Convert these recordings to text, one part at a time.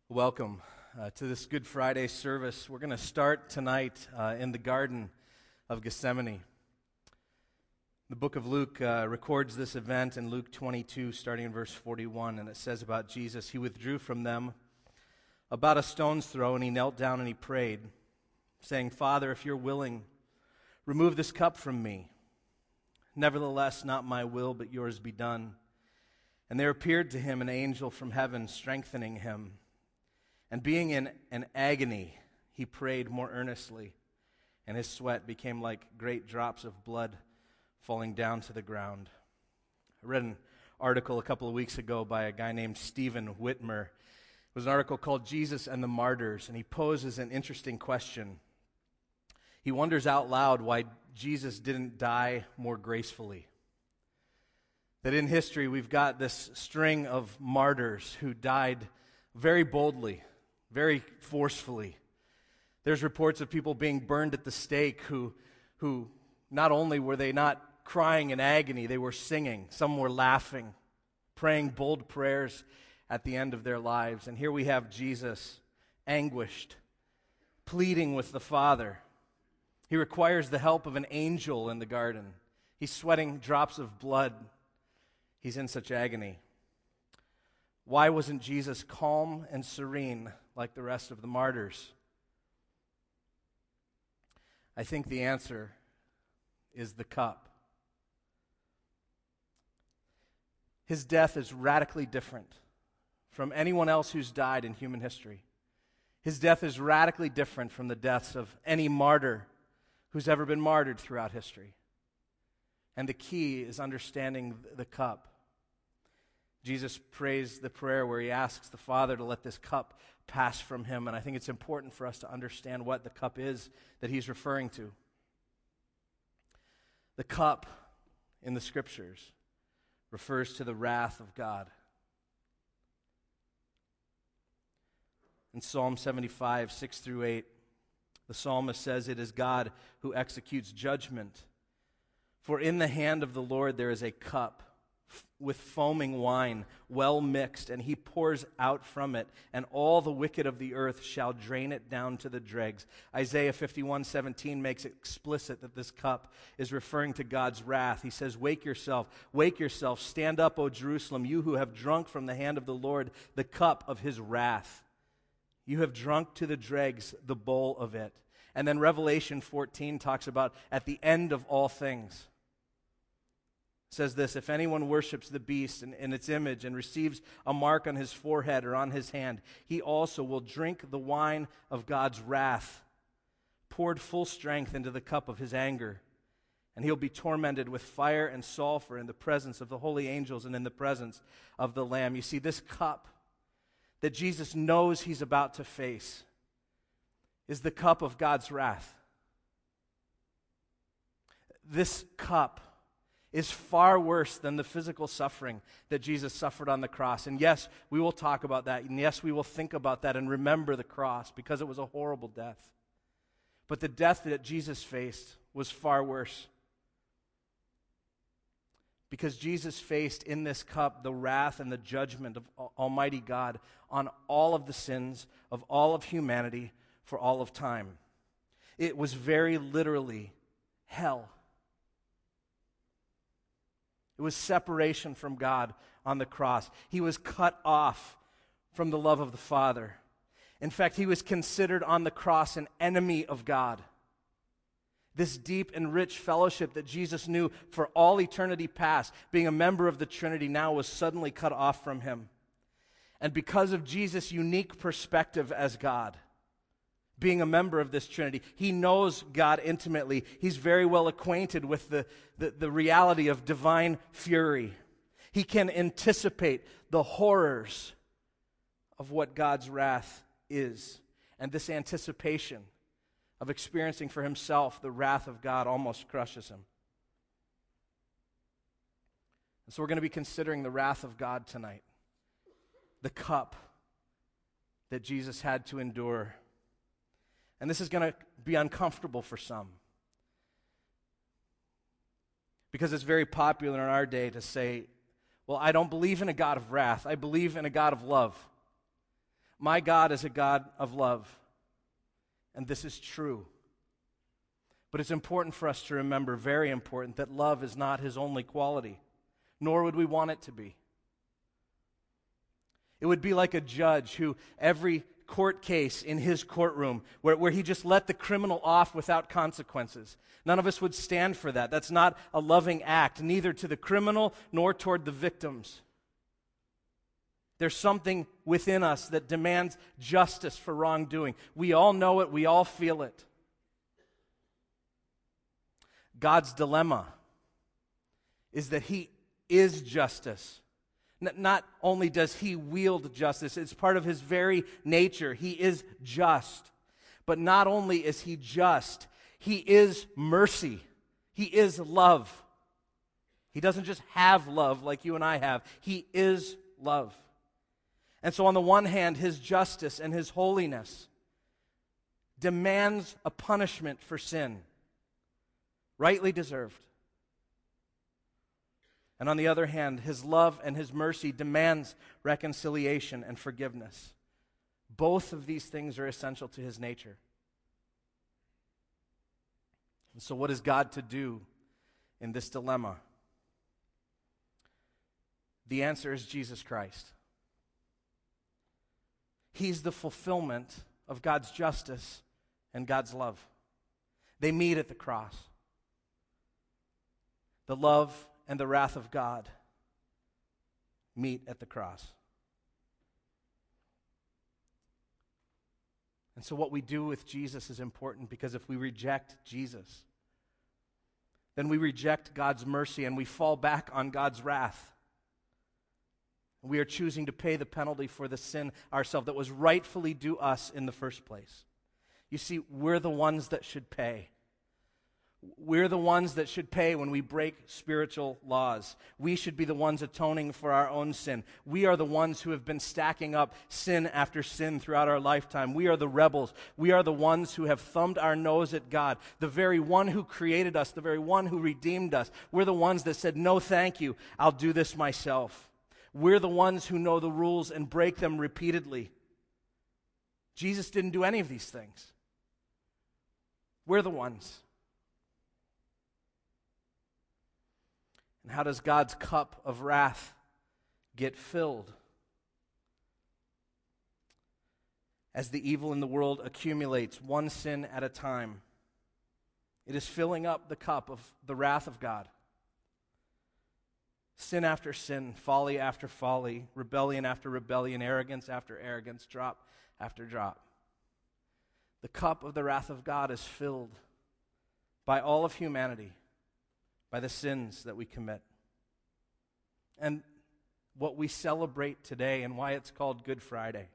Welcome to this Good Friday service. We're going to start tonight in the Garden of Gethsemane. The book of Luke records this event in Luke 22, starting in verse 41, and it says about Jesus, "He withdrew from them about a stone's throw, and he knelt down and he prayed, saying, 'Father, if you're willing, remove this cup from me. Nevertheless, not my will, but yours be done.' And there appeared to him an angel from heaven, strengthening him. And being in an agony, he prayed more earnestly, and his sweat became like great drops of blood falling down to the ground." I read an article a couple of weeks ago by a guy named Stephen Whitmer. It was an article called "Jesus and the Martyrs," and he poses an interesting question. He wonders out loud why Jesus didn't die more gracefully. That in history we've got this string of martyrs who died very boldly, very forcefully. There's reports of people being burned at the stake who not only were they not crying in agony, they were singing. Some were laughing, praying bold prayers at the end of their lives. And here we have Jesus, anguished, pleading with the Father. He requires the help of an angel in the garden. He's sweating drops of blood. He's in such agony. Why wasn't Jesus calm and serene like the rest of the martyrs? I think the answer is the cup. His death is radically different from anyone else who's died in human history. His death is radically different from the deaths of any martyr who's ever been martyred throughout history. And the key is understanding the cup. Jesus prays the prayer where he asks the Father to let this cup pass from him, and I think it's important for us to understand what the cup is that he's referring to. The cup in the Scriptures refers to the wrath of God. In Psalm 75, 6 through 8, the psalmist says, "It is God who executes judgment. For in the hand of the Lord there is a cup with foaming wine, well mixed, and he pours out from it, and all the wicked of the earth shall drain it down to the dregs." Isaiah 51:17 makes it explicit that this cup is referring to God's wrath. He says, wake yourself, stand up, O Jerusalem, you who have drunk from the hand of the Lord the cup of his wrath. You have drunk to the dregs the bowl of it." And then Revelation 14 talks about at the end of all things. It says this, "If anyone worships the beast in its image and receives a mark on his forehead or on his hand, he also will drink the wine of God's wrath, poured full strength into the cup of his anger. And he'll be tormented with fire and sulfur in the presence of the holy angels and in the presence of the Lamb." You see, this cup that Jesus knows he's about to face is the cup of God's wrath. This cup is far worse than the physical suffering that Jesus suffered on the cross. And yes, we will talk about that. And yes, we will think about that and remember the cross because it was a horrible death. But the death that Jesus faced was far worse. Because Jesus faced in this cup the wrath and the judgment of Almighty God on all of the sins of all of humanity for all of time. It was very literally hell. It was separation from God on the cross. He was cut off from the love of the Father. In fact, he was considered on the cross an enemy of God. This deep and rich fellowship that Jesus knew for all eternity past, being a member of the Trinity, now was suddenly cut off from him. And because of Jesus' unique perspective as God, being a member of this Trinity, he knows God intimately. He's very well acquainted with the reality of divine fury. He can anticipate the horrors of what God's wrath is. And this anticipation of experiencing for himself the wrath of God almost crushes him. And so we're going to be considering the wrath of God tonight. The cup that Jesus had to endure. And this is going to be uncomfortable for some. Because it's very popular in our day to say, well, I don't believe in a God of wrath. I believe in a God of love. My God is a God of love, and this is true. But it's important for us to remember, very important, that love is not his only quality, nor would we want it to be. It would be like a judge who every court case in his courtroom where he just let the criminal off without consequences. None of us would stand for that. That's not a loving act, neither to the criminal nor toward the victims. There's something within us that demands justice for wrongdoing. We all know it. We all feel it. God's dilemma is that he is justice. Not only does he wield justice, it's part of his very nature. He is just. But not only is he just, he is mercy. He is love. He doesn't just have love like you and I have. He is love. And so on the one hand, his justice and his holiness demands a punishment for sin, rightly deserved. And on the other hand, his love and his mercy demands reconciliation and forgiveness. Both of these things are essential to his nature. And so what is God to do in this dilemma? The answer is Jesus Christ. He's the fulfillment of God's justice and God's love. They meet at the cross. The love and the wrath of God meet at the cross. And so what we do with Jesus is important, because if we reject Jesus, then we reject God's mercy and we fall back on God's wrath. We are choosing to pay the penalty for the sin ourselves that was rightfully due us in the first place. You see, we're the ones that should pay. We're the ones that should pay when we break spiritual laws. We should be the ones atoning for our own sin. We are the ones who have been stacking up sin after sin throughout our lifetime. We are the rebels. We are the ones who have thumbed our nose at God, the very one who created us, the very one who redeemed us. We're the ones that said, "No, thank you, I'll do this myself." We're the ones who know the rules and break them repeatedly. Jesus didn't do any of these things. We're the ones. And how does God's cup of wrath get filled? As the evil in the world accumulates, one sin at a time, it is filling up the cup of the wrath of God. Sin after sin, folly after folly, rebellion after rebellion, arrogance after arrogance, drop after drop. The cup of the wrath of God is filled by all of humanity, by the sins that we commit. And what we celebrate today, and why it's called Good Friday,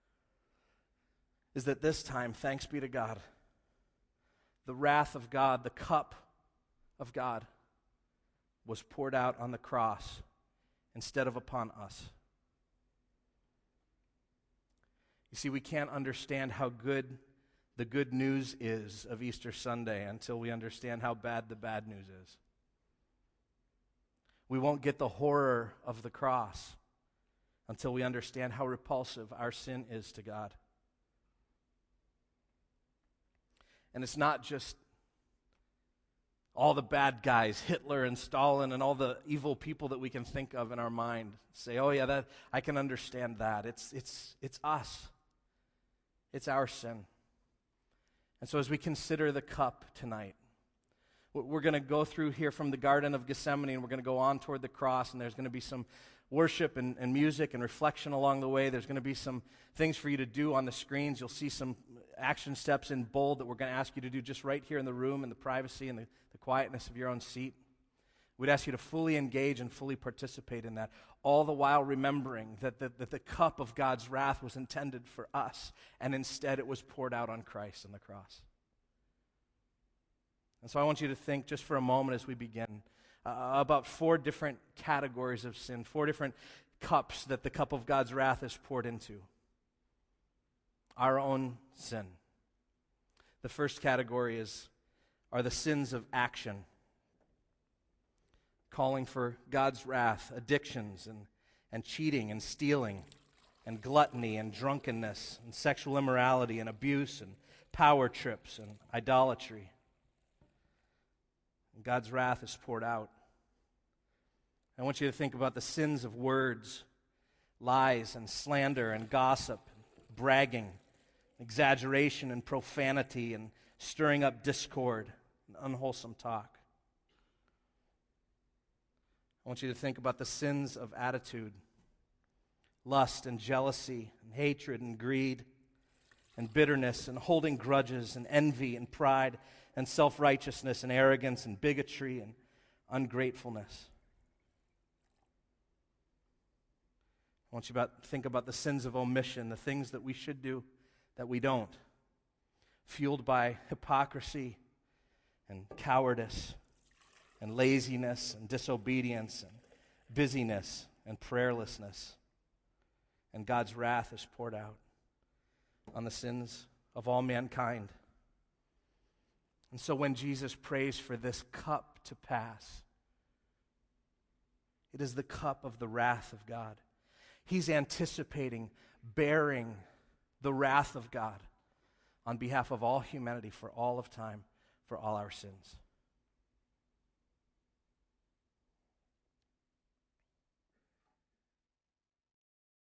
is that this time, thanks be to God, the wrath of God, the cup of God, was poured out on the cross instead of upon us. You see, we can't understand how good the good news is of Easter Sunday until we understand how bad the bad news is. We won't get the horror of the cross until we understand how repulsive our sin is to God. And it's not just all the bad guys, Hitler and Stalin and all the evil people that we can think of in our mind. Say, "Oh yeah, that I can understand that." It's us. It's our sin. And so as we consider the cup tonight, we're going to go through here from the Garden of Gethsemane, and we're going to go on toward the cross, and there's going to be some worship and music and reflection along the way. There's going to be some things for you to do on the screens. You'll see some action steps in bold that we're going to ask you to do just right here in the room in the privacy and the quietness of your own seat. We'd ask you to fully engage and fully participate in that, all the while remembering that the cup of God's wrath was intended for us, and instead it was poured out on Christ on the cross. And so I want you to think just for a moment as we begin about 4 different categories of sin, 4 different cups that the cup of God's wrath is poured into. Our own sin. The first category are the sins of action, calling for God's wrath, addictions and cheating and stealing and gluttony and drunkenness and sexual immorality and abuse and power trips and idolatry. And God's wrath is poured out. I want you to think about the sins of words, lies and slander and gossip, and bragging, exaggeration and profanity and stirring up discord and unwholesome talk. I want you to think about the sins of attitude, lust and jealousy and hatred and greed and bitterness and holding grudges and envy and pride and self-righteousness and arrogance and bigotry and ungratefulness. I want you to think about the sins of omission, the things that we should do that we don't, fueled by hypocrisy and cowardice and laziness and disobedience and busyness and prayerlessness. And God's wrath is poured out on the sins of all mankind. And so when Jesus prays for this cup to pass, it is the cup of the wrath of God. He's anticipating bearing the wrath of God on behalf of all humanity for all of time, for all our sins.